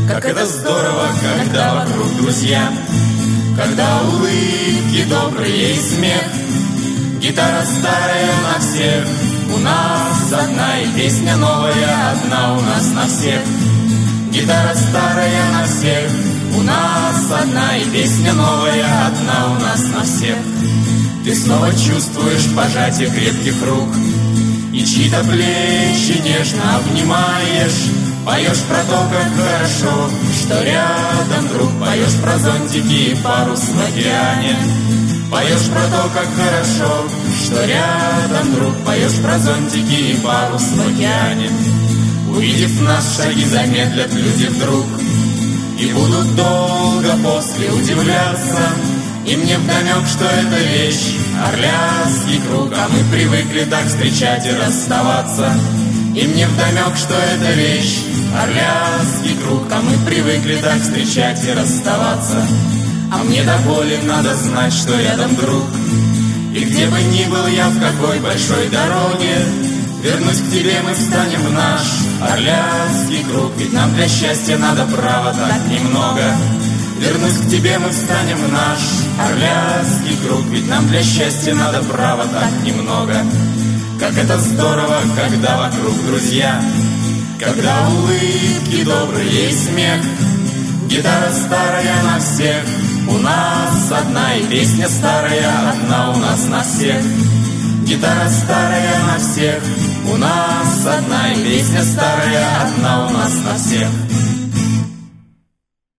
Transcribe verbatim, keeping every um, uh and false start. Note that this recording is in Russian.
Как это здорово, когда вокруг друзья, когда улыбки добрые и смех. Гитара старая на всех, у нас одна, и песня новая одна у нас на всех. Гитара старая на всех, у нас одна, и песня новая одна у нас на всех. Ты снова чувствуешь пожатие крепких рук и чьи-то плечи нежно обнимаешь. Поешь про то, как хорошо, что рядом друг. Поешь про зонтики и парус в океане. Поешь про то, как хорошо, что рядом друг. Поешь про зонтики и парус в океане. Увидев нас, шаги замедлят люди вдруг и будут долго после удивляться. Им не вдомек, что это вещь, Орляцкий круг, а мы привыкли так встречать и расставаться. Им не вдомек, что это вещь, Орляцкий круг, а мы привыкли так встречать и расставаться. А мне до боли надо знать, что рядом друг. И где бы ни был я, в какой большой дороге, вернусь к тебе, мы встанем в наш Орляцкий круг. Ведь нам для счастья надо право так немного. Вернусь к тебе, мы встанем в наш Орляцкий круг. Ведь нам для счастья надо право так немного. Как это здорово, когда вокруг друзья, когда улыбки добрые и смех. Гитара старая на всех, у нас одна, и песня старая одна у нас на всех. Гитара старая на всех, у нас одна, и песня старая одна у нас на всех.